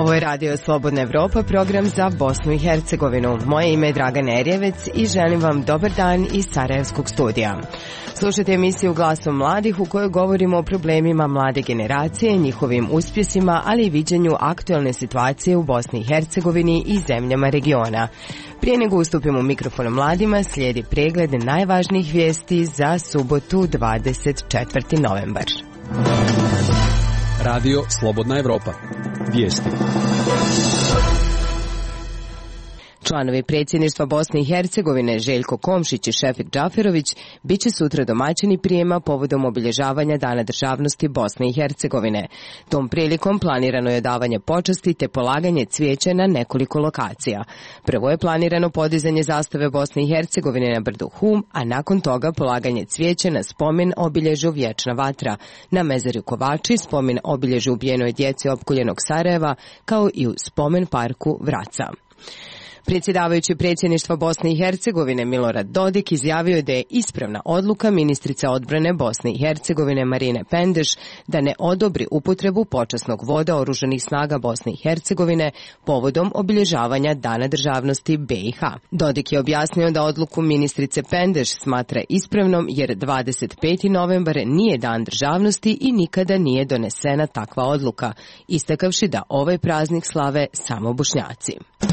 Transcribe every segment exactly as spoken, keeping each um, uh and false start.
Ovo je Radio Slobodna Evropa, program za Bosnu i Hercegovinu. Moje ime je Dragan Erjevec i želim vam dobar dan iz Sarajevskog studija. Slušajte emisiju Glasom mladih u kojoj govorimo o problemima mlade generacije, njihovim uspjesima, ali i viđenju aktualne situacije u Bosni i Hercegovini i zemljama regiona. Prije nego ustupimo mikrofon mladima, slijedi pregled najvažnijih vijesti za subotu dvadeset četvrti novembar. Radio Slobodna Evropa. Vijesti. Članovi predsjedništva Bosne i Hercegovine Željko Komšić i Šefik Džaferović bit će sutra domaćini prijema povodom obilježavanja Dana državnosti Bosne i Hercegovine. Tom prilikom planirano je davanje počasti te polaganje cvijeća na nekoliko lokacija. Prvo je planirano podizanje zastave Bosne i Hercegovine na brdu Hum, a nakon toga polaganje cvijeća na spomen obilježju Vječna vatra, na mezarju Kovači, spomen obilježju ubijenoj djeci opkoljenog Sarajeva, kao i u spomen parku Vraca. Predsjedavajući predsjedništva Bosne i Hercegovine Milorad Dodik izjavio je da je ispravna odluka ministrice odbrane Bosne i Hercegovine Marine Pendeš da ne odobri upotrebu počasnog voda Oružanih snaga Bosne i Hercegovine povodom obilježavanja Dana državnosti B i H. Dodik je objasnio da odluku ministrice Pendeš smatra ispravnom jer dvadeset peti novembar nije Dan državnosti i nikada nije donesena takva odluka, istakavši da ovaj praznik slave samo Bošnjaci.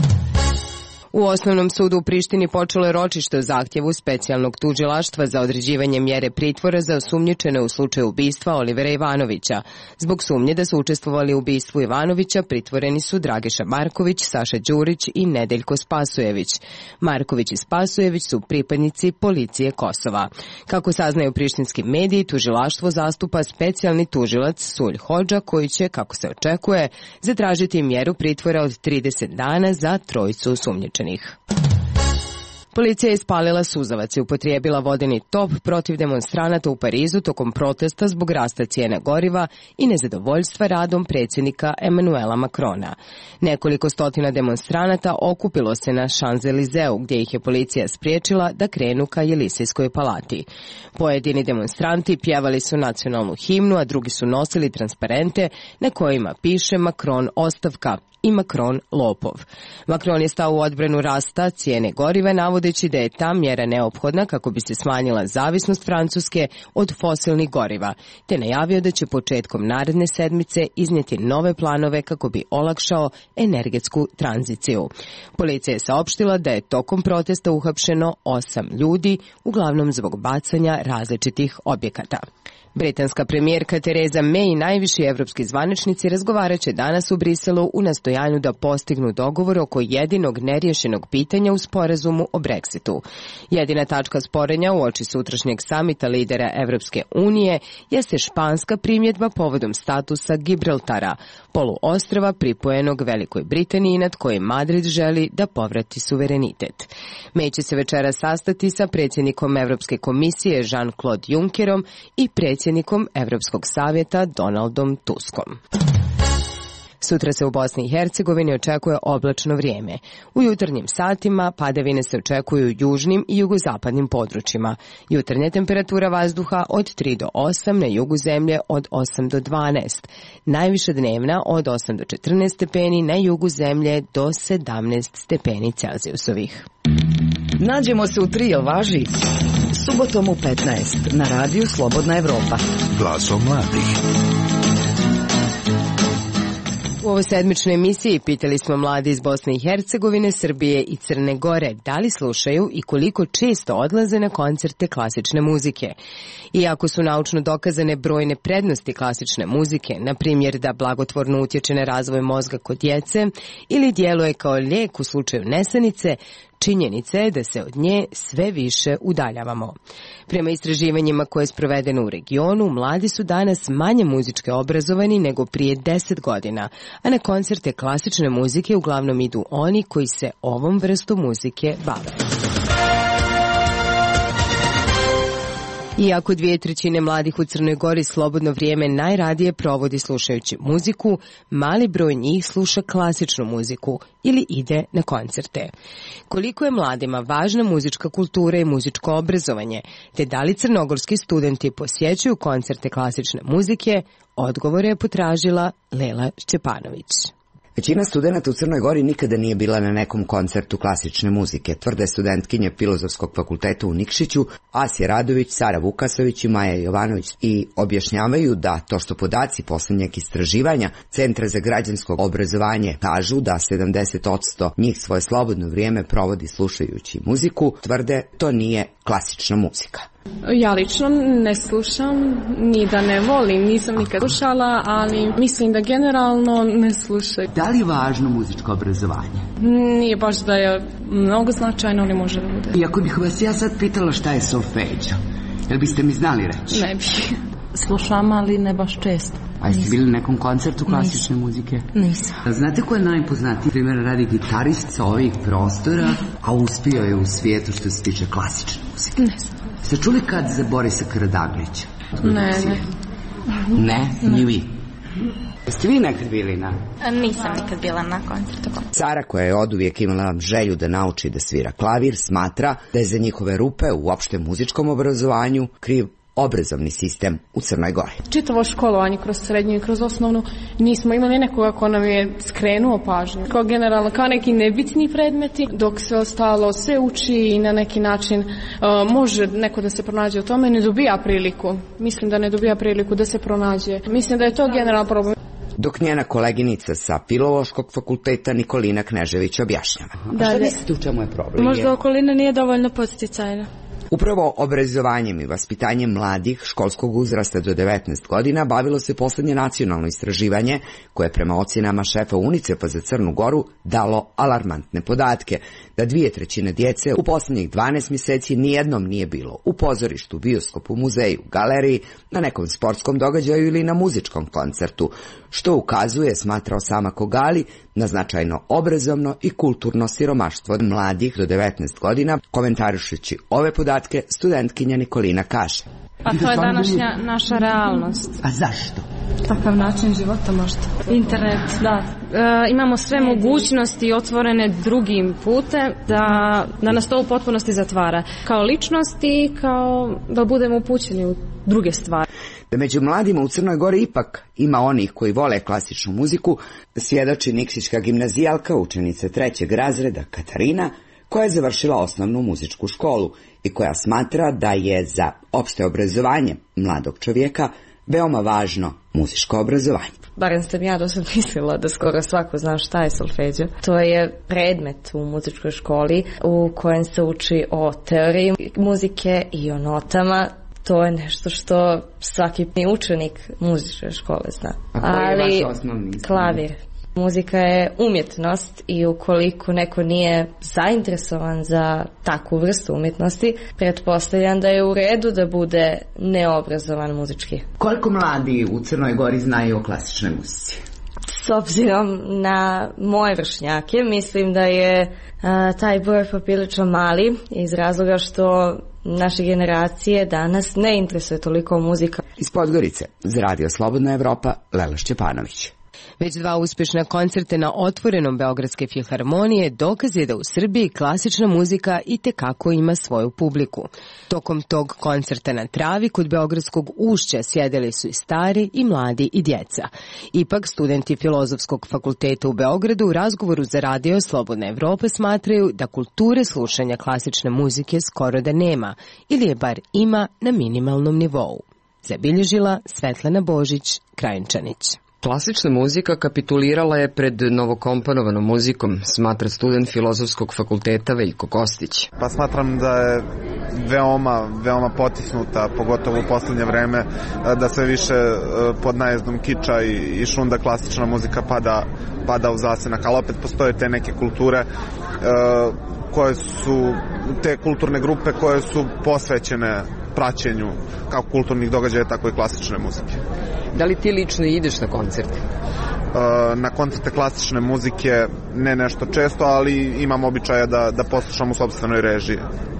U Osnovnom sudu u Prištini počelo je ročište o zahtjevu specijalnog tužilaštva za određivanje mjere pritvora za osumnjičene u slučaju ubistva Olivera Ivanovića. Zbog sumnje da su učestvovali u ubistvu Ivanovića pritvoreni su Dragiša Marković, Saša Đurić i Nedeljko Spasujević. Marković i Spasujević su pripadnici policije Kosova. Kako saznaju prištinski mediji, tužilaštvo zastupa specijalni tužilac Sulj Hodža koji će, kako se očekuje, zatražiti mjeru pritvora od trideset dana za trojicu osumnjičenih. Policija je ispalila suzavac i upotrijebila vodeni top protiv demonstranata u Parizu tokom protesta zbog rasta cijene goriva i nezadovoljstva radom predsjednika Emanuela Macrona. Nekoliko stotina demonstranata okupilo se na Champs-Élysées gdje ih je policija spriječila da krenu ka Jelisejskoj palati. Pojedini demonstranti pjevali su nacionalnu himnu, a drugi su nosili transparente na kojima piše Macron ostavka i Macron lopov. Macron je stao u odbranu rasta cijene goriva navodeći da je ta mjera neophodna kako bi se smanjila zavisnost Francuske od fosilnih goriva, te najavio da će početkom naredne sedmice iznijeti nove planove kako bi olakšao energetsku tranziciju. Policija je saopštila da je tokom protesta uhapšeno osam ljudi, uglavnom zbog bacanja različitih objekata. Britanska premijerka Theresa May i najviši evropski zvaničnici razgovarat će danas u Briselu u nastojanju da postignu dogovor oko jedinog neriješenog pitanja u sporazumu o Brexitu. Jedina tačka sporenja uoči sutrašnjeg samita lidera Evropske unije jeste španska primjedba povodom statusa Gibraltara, poluostrva pripojenog Velikoj Britaniji nad kojim Madrid želi da povrati suverenitet. May će se večeras sastati sa predsjednikom Evropske komisije Jean-Claude Junckerom i predsjednikom predsjednikom Evropskog savjeta Donaldom Tuskom. Sutra se u Bosni i Hercegovini očekuje oblačno vrijeme. U jutarnjim satima padavine se očekuju u južnim i jugozapadnim područjima. Jutarnja temperatura vazduha od tri do osam, na jugu zemlje od osam do dvanaest. Najviša dnevna od osam do četrnaest stepeni, na jugu zemlje do sedamnaest stepeni Celzijusovih. Nađemo se u Trio važi subotom u petnaest na radiju Slobodna Evropa. Glasom mladih. U ovoj sedmičnoj emisiji pitali smo mladi iz Bosne i Hercegovine, Srbije i Crne Gore da li slušaju i koliko često odlaze na koncerte klasične muzike. Iako su naučno dokazane brojne prednosti klasične muzike, na primjer da blagotvorno utječe na razvoj mozga kod djece ili djeluje kao lijek u slučaju nesanice, činjenica je da se od nje sve više udaljavamo. Prema istraživanjima koje je sprovedeno u regionu, mladi su danas manje muzički obrazovani nego prije deset godina, a na koncerte klasične muzike uglavnom idu oni koji se ovom vrstom muzike bave. Iako dvije trećine mladih u Crnoj Gori slobodno vrijeme najradije provodi slušajući muziku, mali broj njih sluša klasičnu muziku ili ide na koncerte. Koliko je mladima važna muzička kultura i muzičko obrazovanje, te da li crnogorski studenti posjećuju koncerte klasične muzike, odgovore je potražila Lela Šćepanović. Većina studenta u Crnoj Gori nikada nije bila na nekom koncertu klasične muzike, tvrde studentkinje Filozofskog fakulteta u Nikšiću, Asija Radović, Sara Vukasović i Maja Jovanović, i objašnjavaju da to što podaci poslednjeg istraživanja Centra za građansko obrazovanje kažu da sedamdeset posto njih svoje slobodno vrijeme provodi slušajući muziku, tvrde to nije klasična muzika. Ja lično ne slušam, ni da ne volim, nisam nikad slušala, ali mislim da generalno ne slušaju. Da li je važno muzičko obrazovanje? Nije baš da je mnogo značajno, ali može da bude. I ako bih vas ja sad pitala šta je solfeđo, jel biste mi znali reći? Ne bih. Slušam, ali ne baš često. A jeste bili na nekom koncertu klasične muzike? Nisam. Znate ko je najpoznatiji? Primjer, radi gitarist sa ovih prostora, a uspio je u svijetu što se tiče klasične muzike. Ne znam. Ste čuli kad za Borisa Karadaglića? Ne, ne. Ne, ni vi. Jeste vi nekad bili na? Nisam nikad bila na koncertu. Sara, koja je oduvijek imala želju da nauči da svira klavir, smatra da je za njihove rupe u opštem muzičkom obrazovanju kriv obrazovni sistem u Crnoj Gori. Čitavo školovanje kroz srednju i kroz osnovnu nismo imali nekoga ko nam je skrenuo pažnju. Kao generalno, kao neki nebitni predmeti, dok sve ostalo se uči i na neki način uh, može neko da se pronađe u tome, ne dobija priliku. Mislim da ne dobija priliku da se pronađe. Mislim da je to generalno problem. Dok njena koleginica sa Filološkog fakulteta Nikolina Knežević objašnjava. Da, šta mislite u čemu je problem? Možda okolina nije dovoljno podsticajna. Upravo obrazovanjem i vaspitanjem mladih školskog uzrasta do devetnaest godina bavilo se poslednje nacionalno istraživanje koje prema ocjenama šefa UNICEF-a za Crnu Goru dalo alarmantne podatke da dvije trećine djece u poslednjih dvanaest mjeseci nijednom nije bilo u pozorištu, bioskopu, muzeju, galeriji, na nekom sportskom događaju ili na muzičkom koncertu, što ukazuje, smatrao Sama Kogali, na značajno obrazovno i kulturno siromaštvo mladih do devetnaest godina. Komentarišući ove podatke, studentkinja Nikolina kaže: Pa to je današnja naša realnost. A zašto? Takav način života možda. Internet, da. E, imamo sve mogućnosti otvorene drugim putem da, da nas to u potpunosti zatvara. Kao ličnosti i kao da budemo upućeni u druge stvari. Da među mladima u Crnoj Gori ipak ima onih koji vole klasičnu muziku, svjedoči nikšićka gimnazijalka, učenica trećeg razreda Katarina, koja je završila osnovnu muzičku školu i koja smatra da je za opšte obrazovanje mladog čovjeka veoma važno muzičko obrazovanje. Barem sam ja do sad mislila da skoro svako zna šta je solfeđo. To je predmet u muzičkoj školi u kojem se uči o teoriji muzike i o notama. To je nešto što svaki učenik muzičke škole zna. A koji je vaš osnovni? Klavir. Muzika je umjetnost i ukoliko neko nije zainteresovan za takvu vrstu umjetnosti, pretpostavljam da je u redu da bude neobrazovan muzički. Koliko mladi u Crnoj Gori znaju o klasičnoj muzici? S obzirom na moje vršnjake, mislim da je a, taj broj poprilično mali iz razloga što naše generacije danas ne interesuje toliko muzika. Iz Podgorice, za Radio Slobodna Evropa, Lela Šćepanović. Već dva uspješna koncerte na otvorenom Beogradske filharmonije dokaz je da u Srbiji klasična muzika i tekako ima svoju publiku. Tokom tog koncerta na travi kod Beogradskog ušća sjedeli su i stari i mladi i djeca. Ipak studenti Filozofskog fakulteta u Beogradu u razgovoru za Radio Slobodna Evropa smatraju da kulture slušanja klasične muzike skoro da nema ili je bar ima na minimalnom nivou. Zabilježila Svetlana Božić, Krajinčanić. Klasična muzika kapitulirala je pred novokomponovanom muzikom, smatra student Filozofskog fakulteta Veljko Kostić. Pa smatram da je veoma, veoma potisnuta, pogotovo u posljednje vreme, da sve više pod najezdom kiča i, i šunda klasična muzika pada, pada u zasenak, ali opet postoje te neke kulture koje su, te kulturne grupe koje su posvećene praćenju kako kulturnih događaja, tako i klasične muzike. Da li ti lično ideš na koncerte? Na koncerte klasične muzike ne nešto često, ali imam običaja da, da poslušam u sopstvenoj režiji.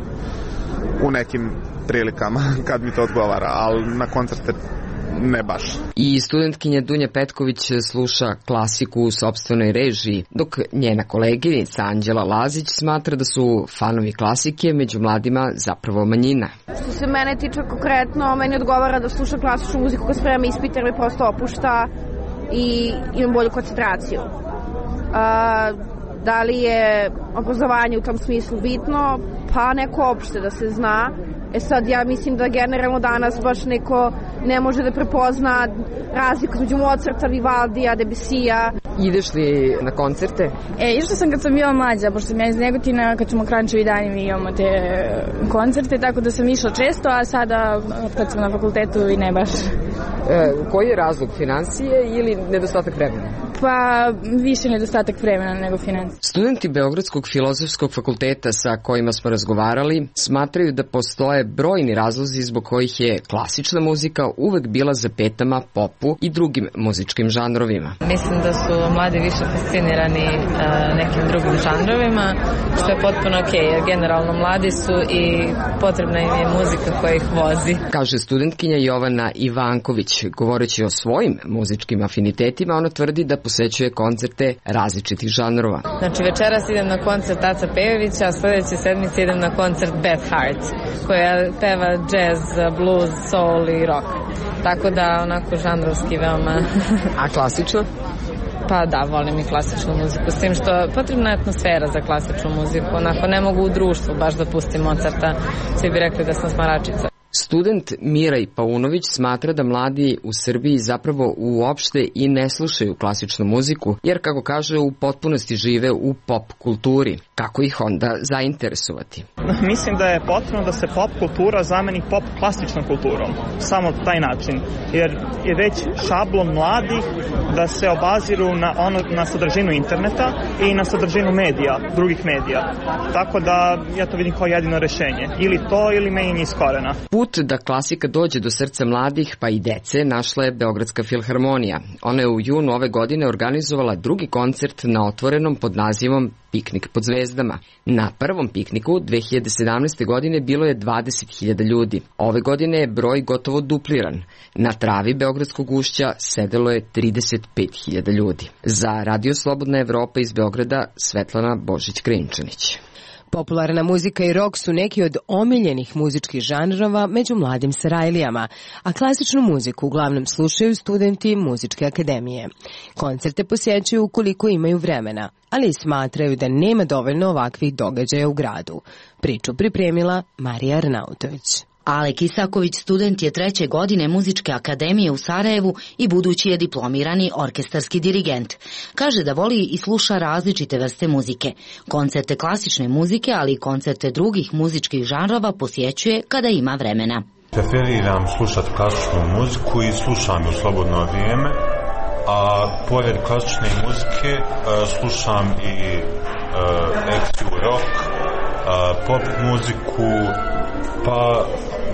U nekim prilikama, kad mi to odgovara, ali na koncerte ne baš. I studentkinja Dunja Petković sluša klasiku u sopstvenoj režiji, dok njena koleginica Anđela Lazić smatra da su fanovi klasike među mladima zapravo manjina. Što se mene tiče konkretno, meni odgovara da slušam klasičnu muziku kad spremam ispit jer mi prosto opušta i imam bolju koncentraciju. a, da li je obrazovanje u tom smislu bitno, pa neko opšte da se zna. E sad ja mislim da generalno danas baš neko ne može da prepozna razliku između Mozarta, Vivaldija, Debusija. Ideš li na koncerte? E, išla sam kad sam bila mlađa, pošto sam ja iz Negotina, kad ćemo Kranjčevi dani mi imamo te koncerte, tako da sam išla često, a sada kad sam na fakultetu i ne baš. E, koji je razlog, finansije ili nedostatak vremena? Pa više nedostatak vremena nego financije. Studenti Beogradskog filozofskog fakulteta sa kojima smo razgovarali smatraju da postoje brojni razlozi zbog kojih je klasična muzika uvek bila za petama popu i drugim muzičkim žanrovima. Mislim da su mladi više fascinirani uh, nekim drugim žanrovima, što je potpuno okej, okay, jer generalno mladi su i potrebna im je muzika koja ih vozi. Kaže studentkinja Jovana Ivanković. Govoreći o svojim muzičkim afinitetima, ona tvrdi da posećuje koncerte različitih žanrova. Znači večeras idem na koncert Aca Pejovića, a sledeće sedmice idem na koncert Beth Hart, koja peva jazz, blues, soul i rock. Tako da onako žanrovski veoma... A klasično? Pa da, volim i klasičnu muziku, s tim što potrebna je atmosfera za klasičnu muziku. Onako ne mogu u društvu baš da pustim Mozarta, svi bi rekli da sam smaračica. Student Miraj Paunović smatra da mladi u Srbiji zapravo uopšte i ne slušaju klasičnu muziku, jer kako kaže u potpunosti žive u pop kulturi. Kako ih onda zainteresovati? Mislim da je potrebno da se pop kultura zameni pop klasičnom kulturom. Samo taj način. Jer je već šablon mladih da se obaziru na, ono, na sadržinu interneta i na sadržinu medija, drugih medija. Tako da ja to vidim kao jedino rešenje. Ili to ili menjanje iz korena. Put da klasika dođe do srca mladih pa i dece našla je Beogradska filharmonija. Ona je u junu ove godine organizovala drugi koncert na otvorenom pod nazivom Piknik pod zvezdama. Na prvom pikniku dve hiljade sedamnaeste. godine bilo je dvadeset hiljada ljudi. Ove godine je broj gotovo dupliran. Na travi Beogradskog ušća sedelo je trideset pet hiljada ljudi. Za Radio Slobodna Evropa iz Beograda Svetlana Božić-Krinčanić. Popularna muzika i rock su neki od omiljenih muzičkih žanrova među mladim Sarajlijama, a klasičnu muziku uglavnom slušaju studenti Muzičke akademije. Koncerte posjećuju ukoliko imaju vremena, ali smatraju da nema dovoljno ovakvih događaja u gradu. Priču pripremila Marija Arnautović. Alek Isaković student je treće godine Muzičke akademije u Sarajevu i budući je diplomirani orkestarski dirigent. Kaže da voli i sluša različite vrste muzike. Koncerte klasične muzike, ali i koncerte drugih muzičkih žanrova posjećuje kada ima vremena. Preferiram slušati klasičnu muziku i slušam u slobodno vrijeme, a pored klasične muzike slušam i ekstru rock, pop muziku, pa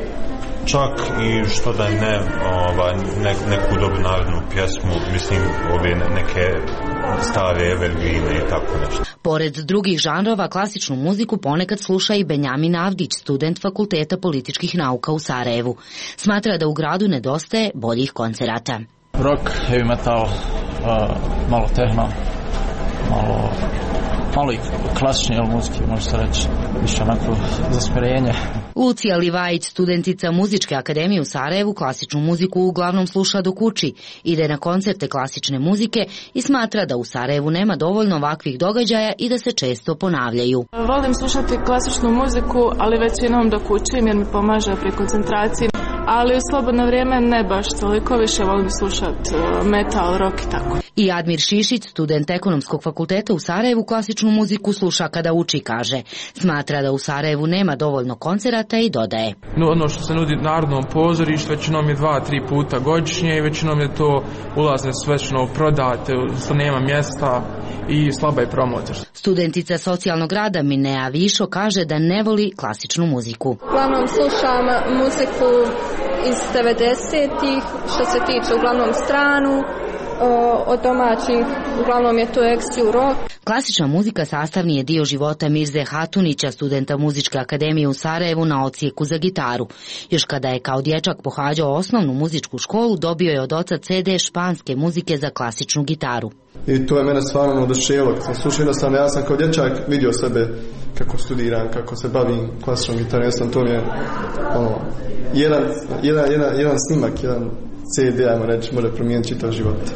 čak i što da ne, ova, ne neku dobru narodnu pjesmu, mislim ove neke stare evergrine i tako nešto. Pored drugih žanrova, klasičnu muziku ponekad sluša i Benjamin Avdić, student Fakulteta političkih nauka u Sarajevu. Smatra da u gradu nedostaje boljih koncerata. Rock, heavy metal, uh, malo tehno, malo... malo i klasične muzike, može se reći, više onako za smirenje. Lucija Livajić, studentica Muzičke akademije u Sarajevu, klasičnu muziku uglavnom sluša dok uči, ide na koncerte klasične muzike i smatra da u Sarajevu nema dovoljno ovakvih događaja i da se često ponavljaju. Volim slušati klasičnu muziku, ali većinom dok učim jer mi pomaže pri koncentraciji. Ali u slobodno vrijeme ne baš toliko, više volim slušati metal, rock i tako. I Admir Šišić, student Ekonomskog fakulteta u Sarajevu, klasičnu muziku sluša kada uči, kaže. Smatra da u Sarajevu nema dovoljno koncerata i dodaje. No, ono što se nudi Narodnom pozorištu većinom je dva, tri puta godišnje i većinom je to ulazne su većinom prodate, što nema mjesta i slaba je promotor. Studentica socijalnog rada Minea Višo kaže da ne voli klasičnu muziku. Uglavnom slušam muziku iz devedesetih, što se tiče uglavnom stranu, od domaćih, uglavnom je to ekstru rock. Klasična muzika sastavni je dio života Mirze Hatunića, studenta Muzičke akademije u Sarajevu na odsjeku za gitaru. Još kada je kao dječak pohađao osnovnu muzičku školu, dobio je od oca ce de španske muzike za klasičnu gitaru. I to je mene stvarno oduševilo. Kad sam slušao, jednostavno, ja sam kao dječak vidio sebe kako studiram, kako se bavim klasičnom gitarom. Jednostavno, to mi je ono, jedan, jedan, jedan, jedan snimak, jedan ce de, ajmo reći, može promijeniti čitav život.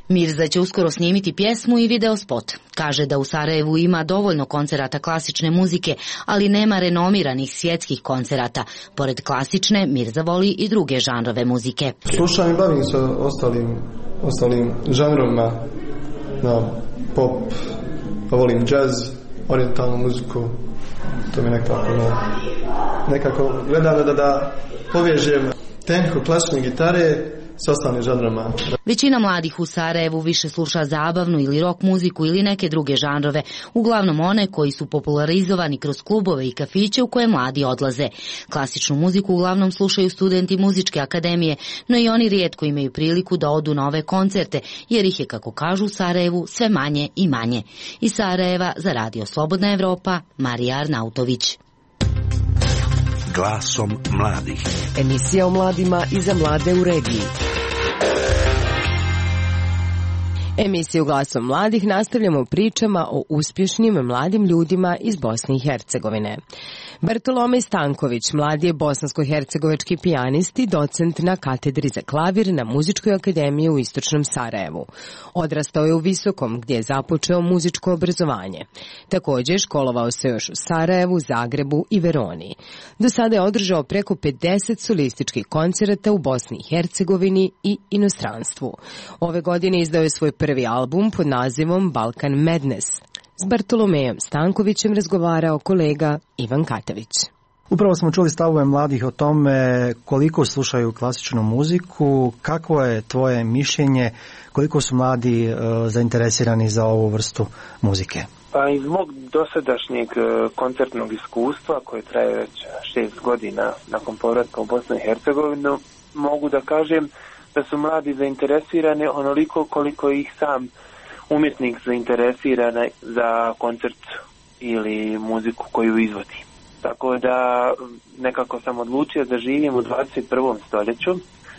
Mirza će uskoro snimiti pjesmu i video spot. Kaže da u Sarajevu ima dovoljno koncerata klasične muzike, ali nema renomiranih svjetskih koncerata. Pored klasične, Mirza voli i druge žanrove muzike. Slušam i bavim se ostalim, ostalim žanrovima, no, pop, pa volim jazz, orijentalnu muziku, to mi nekako, no, nekako gledam da, da povežem tehniku klasične gitare s ostalim žanrama. Većina mladih u Sarajevu više sluša zabavnu ili rock muziku ili neke druge žanrove, uglavnom one koji su popularizovani kroz klubove i kafiće u koje mladi odlaze. Klasičnu muziku uglavnom slušaju studenti muzičke akademije, no i oni rijetko imaju priliku da odu na ove koncerte, jer ih je, kako kažu u Sarajevu, sve manje i manje. Iz Sarajeva za Radio Slobodna Evropa, Marija Arnautović. Glasom mladih. Emisija o mladima i za mlade u regiji. Emisiju Glasom mladih nastavljamo pričama o uspješnim mladim ljudima iz Bosne i Hercegovine. Bartolomej Stanković, mladi je bosansko-hercegovački pijanist i docent na katedri za klavir na Muzičkoj akademiji u Istočnom Sarajevu. Odrastao je u Visokom, gdje je započeo muzičko obrazovanje. Također školovao se još u Sarajevu, Zagrebu i Veroni. Do sada je održao preko pedeset solističkih koncerata u Bosni i Hercegovini i inostranstvu. Ove godine izdao je svoj prvi album pod nazivom Balkan Madness. S Bartolomejom Stankovićem razgovarao kolega Ivan Katavić. Upravo smo čuli stavove mladih o tome koliko slušaju klasičnu muziku, kakvo je tvoje mišljenje, koliko su mladi uh, zainteresirani za ovu vrstu muzike? Pa iz mog dosadašnjeg koncertnog iskustva, koje traje već šest godina nakon povratka u Bosnu i Hercegovinu, mogu da kažem da su mladi zainteresirani onoliko koliko ih sam umjetnik zainteresiran za koncert ili muziku koju izvodi. Tako da nekako sam odlučio da živim u dvadeset prvom stoljeću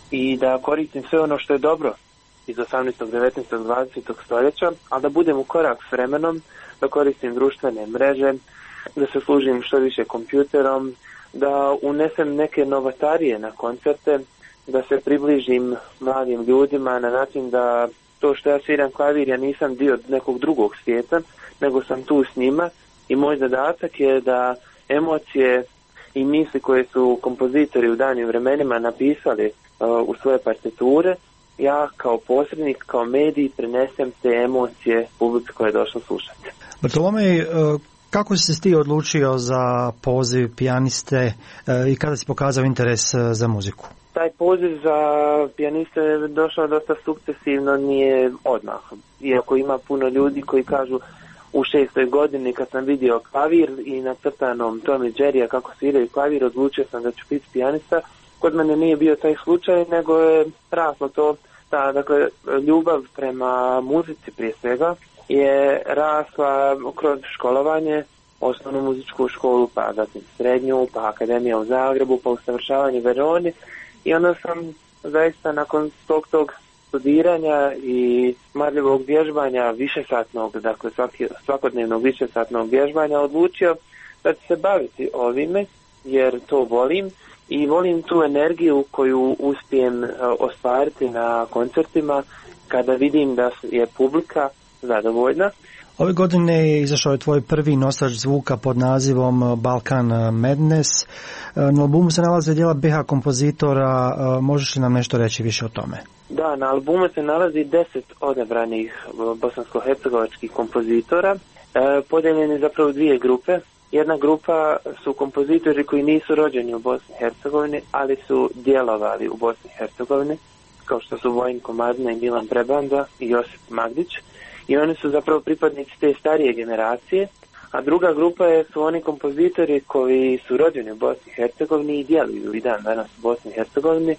i da koristim sve ono što je dobro iz osamnaestog, devetnaestog, dvadesetog stoljeća, a da budem u korak s vremenom, da koristim društvene mreže, da se služim što više kompjuterom, da unesem neke novatarije na koncerte, da se približim mladim ljudima na način da to što ja sviram klavir, ja nisam dio nekog drugog svijeta, nego sam tu s njima i moj zadatak je da emocije i misli koje su kompozitori u danim vremenima napisali uh, u svoje partiture, ja kao posrednik, kao medij prenesem te emocije publici koje je došlo slušati. Bartolomej, kako si se ti odlučio za poziv pijaniste i kada si pokazao interes za muziku? Taj poziv za pijaniste je došao dosta sukcesivno, nije odmah. Iako ima puno ljudi koji kažu u šestoj godini kad sam vidio klavir i nacrtanom Tom i Jerrya kako sviraju klavir, odlučio sam da ću biti pijanista. Kod mene nije bio taj slučaj, nego je raslo to, ta, dakle, ljubav prema muzici prije svega je rasla kroz školovanje, osnovnu muzičku školu, pa zatim srednju, pa akademija u Zagrebu, pa usavršavanje u Veroni. I onda sam zaista nakon tog tog studiranja i marljivog vježbanja višesatnog, dakle svaki, svakodnevnog višesatnog vježbanja odlučio da ću se baviti ovime jer to volim i volim tu energiju koju uspijem uh, ostvariti na koncertima kada vidim da je publika zadovoljna. Ove godine je izašao je tvoj prvi nosač zvuka pod nazivom Balkan Madness. Na albumu se nalaze djela be ha kompozitora, možeš li nam nešto reći više o tome? Da, na albumu se nalazi deset odabranih bosansko-hercegovačkih kompozitora, podeljeni zapravo dvije grupe. Jedna grupa su kompozitori koji nisu rođeni u Bosni i Hercegovini, ali su djelovali u Bosni i Hercegovini, kao što su Vojin Komadina i Milan Prebanda i Josip Magdić. I oni su zapravo pripadnici te starije generacije, a druga grupa je, su oni kompozitori koji su rođeni u Bosni i Hercegovini i djeluju i dan danas u Bosni i Hercegovini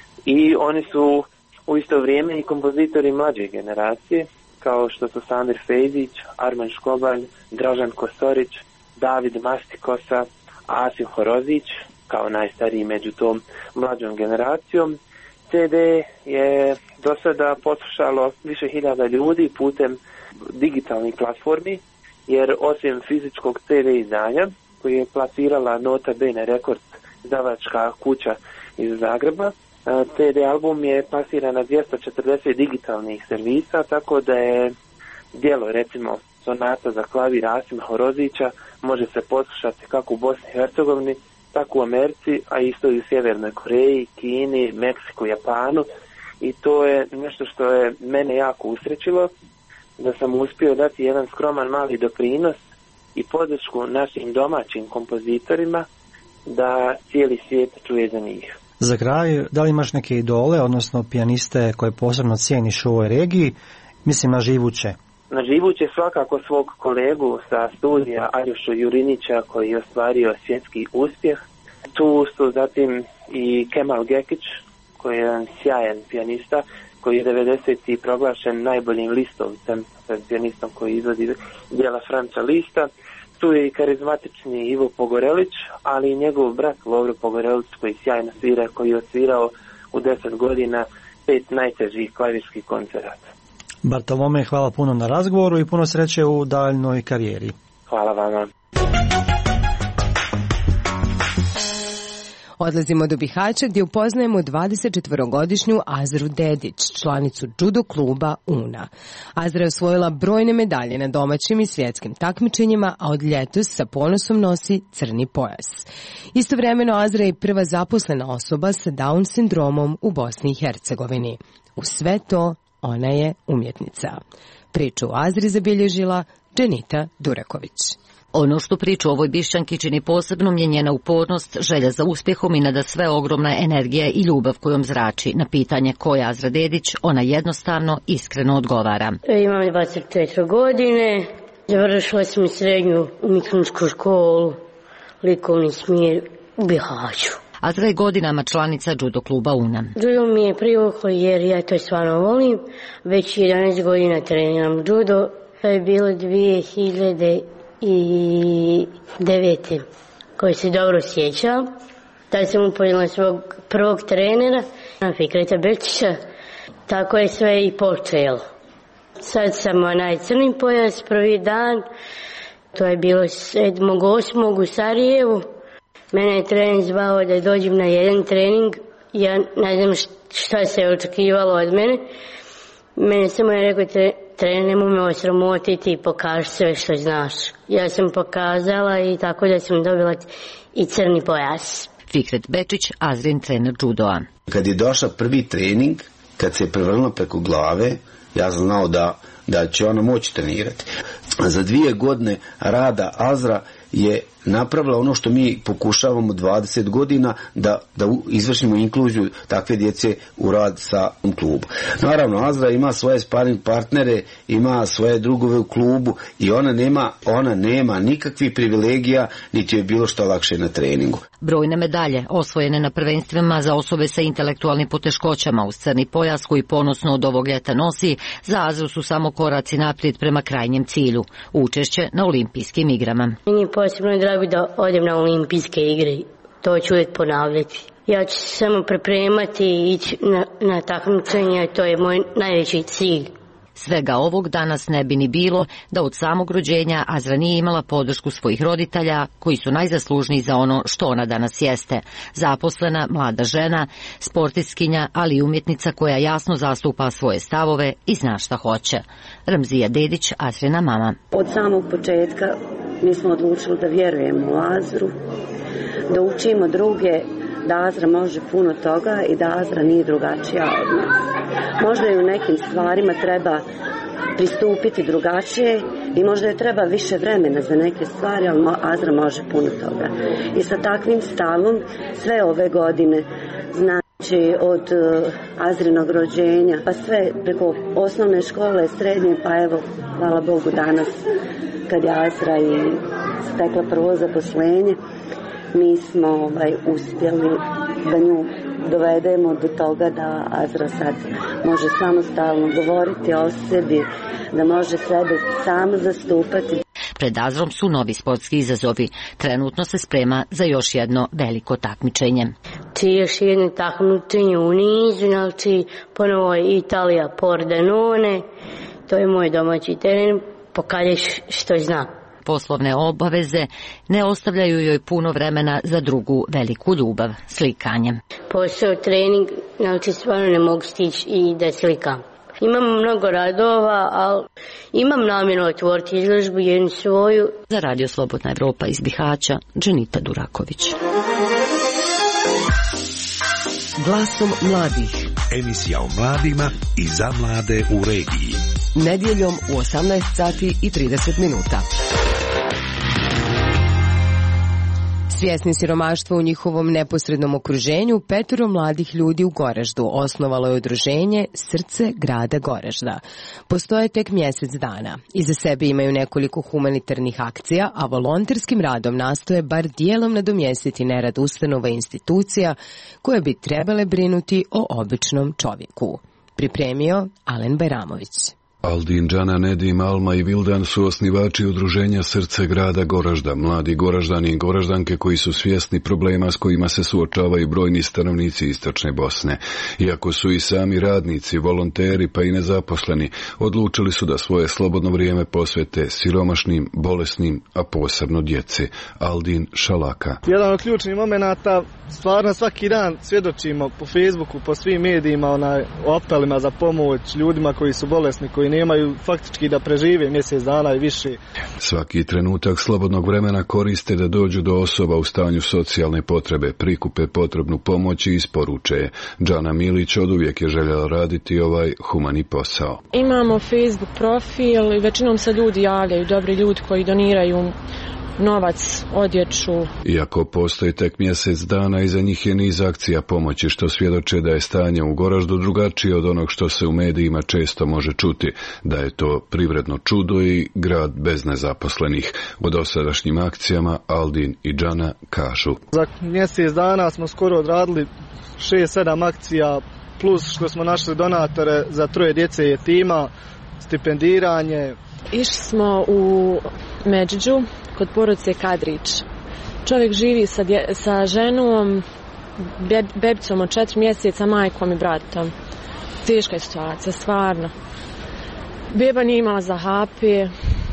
i oni su u isto vrijeme i kompozitori mlađe generacije, kao što su Samir Fejzić, Arman Škobalj, Dražan Kosorić, David Mastikosa, Asim Horozić, kao najstariji među tom mlađom generacijom. ce de je do sada poslušalo više hiljada ljudi putem digitalnih platformi, jer osim fizičkog ce de izdanja, koji je plasirala Nota Bene Records, izdavačka kuća iz Zagreba, T D album je plasiran na dvjesto četrdeset digitalnih servisa, tako da je djelo, recimo sonata za klavir Asima Horozića, može se poslušati kako u Bosni i Hercegovini, tako u Americi, a isto i u Sjevernoj Koreji, Kini, Meksiku, Japanu. I to je nešto što je mene jako usrećilo, da sam uspio dati jedan skroman mali doprinos i podršku našim domaćim kompozitorima da cijeli svijet čuje za njih. Za kraj, da li imaš neke idole, odnosno pijaniste koje posebno cijeniš u ovoj regiji, mislim na živuće? Na živuće svakako svog kolegu sa studija Aljošu Jurinića koji je ostvario svjetski uspjeh. Tu su zatim i Kemal Gekić koji je jedan sjajan pijanista koji je devedesetih proglašen najboljim listovcem, pijanistom koji izvodi djela Franca Lista. Tu je i karizmatični Ivo Pogorelić, ali i njegov brat Lovro Pogorelić koji sjajno svira, koji je odsvirao u deset godina pet najtežih klavirskih koncerata. Bartolome, hvala puno na razgovoru i puno sreće u daljnoj karijeri. Hvala vama. Odlazimo do Bihaća gdje upoznajemo dvadesetčetvorogodišnju Azru Dedić, članicu judo kluba Una. Azra je osvojila brojne medalje na domaćim i svjetskim takmičenjima, a od ljetos sa ponosom nosi crni pojas. Istovremeno Azra je prva zaposlena osoba sa Down sindromom u Bosni i Hercegovini. U sve to ona je umjetnica. Priču o Azri zabilježila Dženita Duraković. Ono što priču o ovoj Bišćanki čini posebnom je njena upornost, želja za uspjehom i nada sve ogromna energija i ljubav kojom zrači. Na pitanje ko je Azra Dedić, ona jednostavno, iskreno odgovara. Imam dvadeset četiri godine, završila sam srednju umjetničku školu, likovni smjer u Bihaću. Azra je godinama članica judo kluba Una. Judo mi je privuklo jer ja to stvarno volim, već jedanaest godina treniram judo, to je bilo dvije hiljade i devete koji se dobro sjećam. Tada sam upoznala svog prvog trenera, Fikreta Bečića, tako je sve i počelo. Sad sam onaj crni pojas, prvi dan, to je bilo sedmog osmog u Sarajevu. Mene je trener zvao da dođem na jedan trening, ja ne znam šta se je očekivalo od mene. Mene samo je rekao, trener, nemoj me osramotiti i pokaži sve što znaš. Ja sam pokazala i tako da sam dobila i crni pojas. Fikret Bečić, Azrin trener judoa. Kad je došao prvi trening, kad se je prevrnuo preko glave, ja sam znao da, da će ona moći trenirati. Za dvije godine rada Azra je napravila ono što mi pokušavamo dvadeset godina, da, da izvršimo inkluziju takve djece u rad sa klubu. Naravno, Azra ima svoje sparring partnere, ima svoje drugove u klubu i ona nema, ona nema nikakvih privilegija, niti je bilo što lakše na treningu. Brojne medalje osvojene na prvenstvima za osobe sa intelektualnim poteškoćama uz crni pojas koji ponosno od ovog ljeta nosi, za Azru su samo koraci naprijed prema krajnjem cilju, učešće na olimpijskim igrama. Meni je posebno drago da odem na olimpijske igre, to ću uvijek ponavljati. Ja ću se samo pripremati i ići na, na takmičenje, to je moj najveći cilj. Svega ovog danas ne bi ni bilo da od samog rođenja Azra nije imala podršku svojih roditelja koji su najzaslužniji za ono što ona danas jeste. Zaposlena, mlada žena, sportistkinja, ali i umjetnica koja jasno zastupa svoje stavove i zna šta hoće. Ramzija Dedić, Azrina mama. Od samog početka mi smo odlučili da vjerujemo u Azru, da učimo druge, da Azra može puno toga i da Azra nije drugačija od nas. Možda i u nekim stvarima treba pristupiti drugačije i možda je treba više vremena za neke stvari, ali Azra može puno toga. I sa takvim stavom sve ove godine, znači od uh, Azrinog rođenja, pa sve preko osnovne škole, srednje, pa evo, hvala Bogu danas, kad je Azra i stekla prvo zaposlenje, mi smo ovaj, uspjeli da nju dovedemo do toga da Azra sad može samostalno govoriti o sebi, da može sebe samo zastupati. Pred Azrom su novi sportski izazovi. Trenutno se sprema za još jedno veliko takmičenje. Či još jedno takmičenje u nizu, znači ponovo je Italija Pordenone, to je moj domaći teren, pokaže što zna. Poslovne obaveze ne ostavljaju joj puno vremena za drugu veliku ljubav, slikanjem. Posao, trening, znači stvarno ne mogu stići i da slikam. Imam mnogo radova, ali imam namjeru otvoriti izložbu jednu svoju. Za Radio Slobodna Evropa iz Bihaća, Dženita Duraković. Glasom mladih. Emisija o mladima i za mlade u regiji. Nedjeljom u osamnaest sati i trideset minuta. Svjesni siromaštva u njihovom neposrednom okruženju, petoro mladih ljudi u Goraždu osnovalo je udruženje Srce grada Goražda. Postoje tek mjesec dana. Iza sebe imaju nekoliko humanitarnih akcija, a volonterskim radom nastoje bar dijelom nadomjestiti nerad ustanova i institucija koje bi trebale brinuti o običnom čovjeku. Pripremio Alen Bajramović. Aldin, Džana, Nedim, Alma i Vildan su osnivači udruženja Srce grada Goražda, mladi Goraždani i Goraždanke koji su svjesni problema s kojima se suočavaju brojni stanovnici istočne Bosne. Iako su i sami radnici, volonteri pa i nezaposleni, odlučili su da svoje slobodno vrijeme posvete siromašnim, bolesnim, a posebno djeci. Aldin Šalaka. Jedan od ključnih momenata, stvarno svaki dan svjedočimo po Facebooku, po svim medijima, onaj, o apelima za pomoć ljudima koji su bolesni, koji nemaju faktički da prežive mjesec dana i više. Svaki trenutak slobodnog vremena koriste da dođu do osoba u stanju socijalne potrebe, prikupe potrebnu pomoć i isporuče je. Džana Milić oduvijek je željela raditi ovaj humani posao. Imamo Facebook profil i većinom se ljudi javljaju, dobri ljudi koji doniraju novac, odjeću. Iako postoji tek mjesec dana, iza njih je niz akcija pomoći što svjedoče da je stanje u Goraždu drugačije od onog što se u medijima često može čuti, da je to privredno čudo i grad bez nezaposlenih. U dosadašnjim akcijama Aldin i Džana kažu. Za mjesec dana smo skoro odradili šest sedam akcija, plus što smo našli donatore za troje djece jetima, stipendiranje. Išli smo u Međuđu kod porodice Kadrić. Čovjek živi sa, dje, sa ženom, beb, bebicom od četiri mjeseca, majkom i bratom. Teška je situacija, stvarno. Beba nije imala za hape,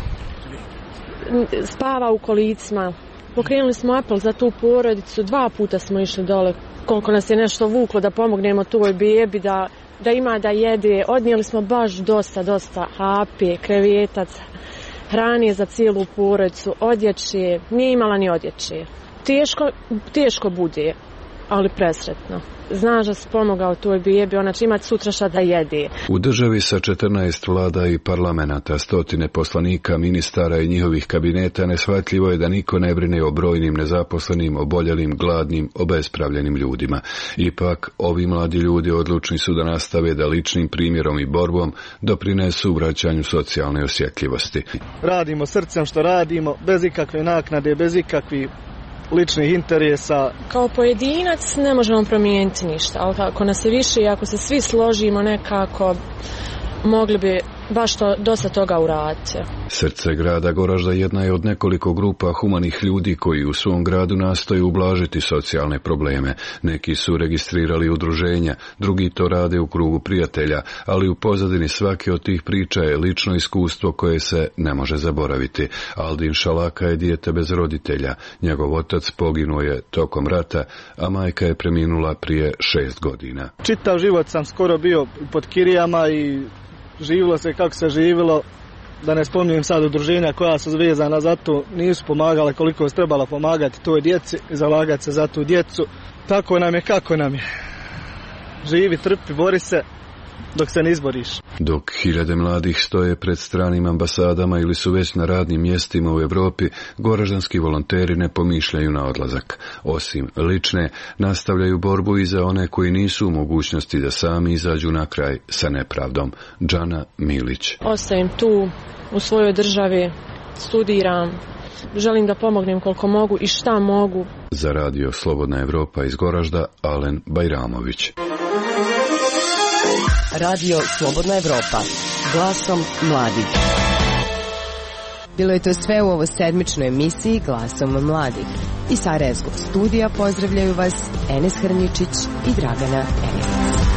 spava u kolicima. Pokrenuli smo apel za tu porodicu, dva puta smo išli dole, koliko nas je nešto vuklo da pomognemo toj bebi, da, da ima da jede. Odnijeli smo baš dosta, dosta hape, krevetac, hrane za cijelu porodicu, odjeće, nije imala ni odjeće. Teško, teško bude, ali presretno. Znaš da si pomogao toj bebi, ona će imati sutra šta da jede. U državi sa četrnaest vlada i parlamenta, stotine poslanika, ministara i njihovih kabineta, neshvatljivo je da niko ne brine o brojnim nezaposlenim, oboljelim, gladnim, obespravljenim ljudima. Ipak, ovi mladi ljudi odlučni su da nastave da ličnim primjerom i borbom doprinesu vraćanju socijalne osjetljivosti. Radimo srcem što radimo, bez ikakve naknade, bez ikakvih ličnih interesa. Kao pojedinac ne možemo promijeniti ništa, ali ako nas je više i ako se svi složimo nekako, mogli bi baš to, dosta toga uraditi. Srce grada Goražda jedna je od nekoliko grupa humanih ljudi koji u svom gradu nastoje ublažiti socijalne probleme. Neki su registrirali udruženja, drugi to rade u krugu prijatelja, ali u pozadini svake od tih priča je lično iskustvo koje se ne može zaboraviti. Aldin Šalaka je dijete bez roditelja. Njegov otac poginuo je tokom rata, a majka je preminula prije šest godina. Čitav život sam skoro bio pod kirijama i živilo se kako se živilo, da ne spominjem sad udruženja koja su vezana za to, nisu pomagale koliko se trebala pomagati toj djeci i zalagati se za tu djecu. Tako nam je kako nam je. Živi, trpi, bori se dok se ne izboriš. Dok hiljade mladih stoje pred stranim ambasadama ili su već na radnim mjestima u Europi, goraždanski volonteri ne pomišljaju na odlazak. Osim lične, nastavljaju borbu i za one koji nisu u mogućnosti da sami izađu na kraj sa nepravdom. Džana Milić. Ostajem tu u svojoj državi, studiram, želim da pomognem koliko mogu i šta mogu. Za Radio Slobodna Evropa iz Goražda, Alen Bajramović. Radio Slobodna Evropa, glasom mladih. Bilo je to sve u ovoj sedmičnoj emisiji Glasom mladih. Iz Sarajevskog studija pozdravljaju vas Enes Hrničić i Dragana Eljevac.